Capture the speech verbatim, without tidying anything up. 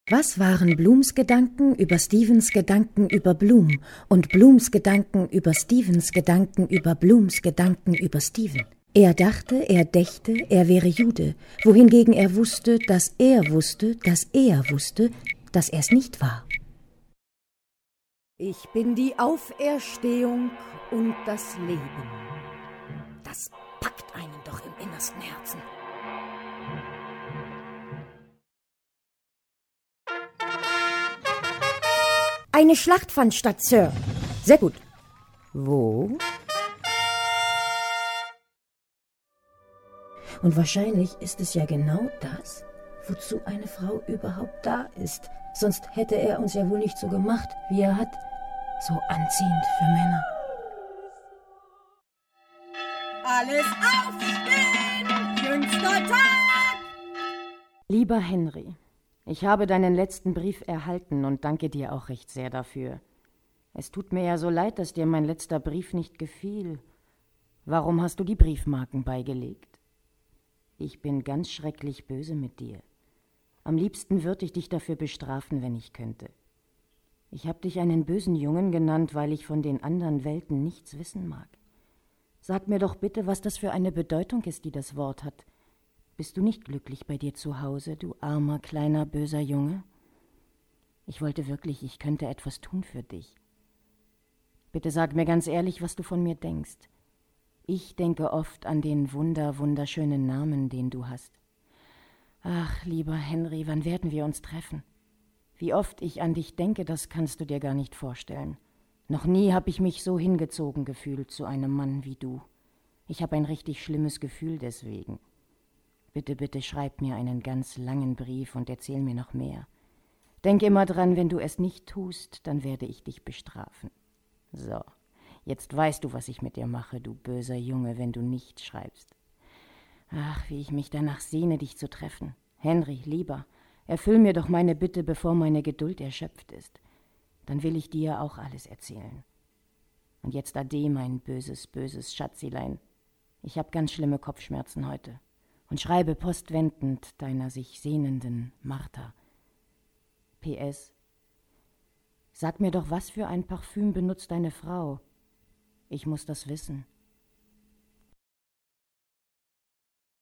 Was waren Blums Gedanken über Stevens Gedanken über Blum und Blums Gedanken über Stevens Gedanken über Blums Gedanken über Steven? Er dachte, er dächte, er wäre Jude, wohingegen er wusste, dass er wusste, dass er wusste, dass er es nicht war. Ich bin die Auferstehung und das Leben. Das packt einen doch im innersten Herzen. Eine Schlacht fand statt, Sir. Sehr gut. Wo? Und wahrscheinlich ist es ja genau das, wozu eine Frau überhaupt da ist. Sonst hätte er uns ja wohl nicht so gemacht, wie er hat. So anziehend für Männer. Alles aufstehen! Jüngster Tag! Lieber Henry, ich habe deinen letzten Brief erhalten und danke dir auch recht sehr dafür. Es tut mir ja so leid, dass dir mein letzter Brief nicht gefiel. Warum hast du die Briefmarken beigelegt? Ich bin ganz schrecklich böse mit dir. Am liebsten würde ich dich dafür bestrafen, wenn ich könnte. Ich habe dich einen bösen Jungen genannt, weil ich von den anderen Welten nichts wissen mag. Sag mir doch bitte, was das für eine Bedeutung ist, die das Wort hat. Bist du nicht glücklich bei dir zu Hause, du armer, kleiner, böser Junge? Ich wollte wirklich, ich könnte etwas tun für dich. Bitte sag mir ganz ehrlich, was du von mir denkst. Ich denke oft an den wunder, wunderschönen Namen, den du hast. Ach, lieber Henry, wann werden wir uns treffen? Wie oft ich an dich denke, das kannst du dir gar nicht vorstellen. Noch nie habe ich mich so hingezogen gefühlt zu einem Mann wie du. Ich habe ein richtig schlimmes Gefühl deswegen. Bitte, bitte schreib mir einen ganz langen Brief und erzähl mir noch mehr. Denk immer dran, wenn du es nicht tust, dann werde ich dich bestrafen. So, jetzt weißt du, was ich mit dir mache, du böser Junge, wenn du nicht schreibst. Ach, wie ich mich danach sehne, dich zu treffen. Henry, lieber, erfüll mir doch meine Bitte, bevor meine Geduld erschöpft ist. Dann will ich dir auch alles erzählen. Und jetzt ade, mein böses, böses Schatzilein. Ich habe ganz schlimme Kopfschmerzen heute. Und schreibe postwendend deiner sich sehnenden Martha. P S Sag mir doch, was für ein Parfüm benutzt deine Frau? Ich muss das wissen.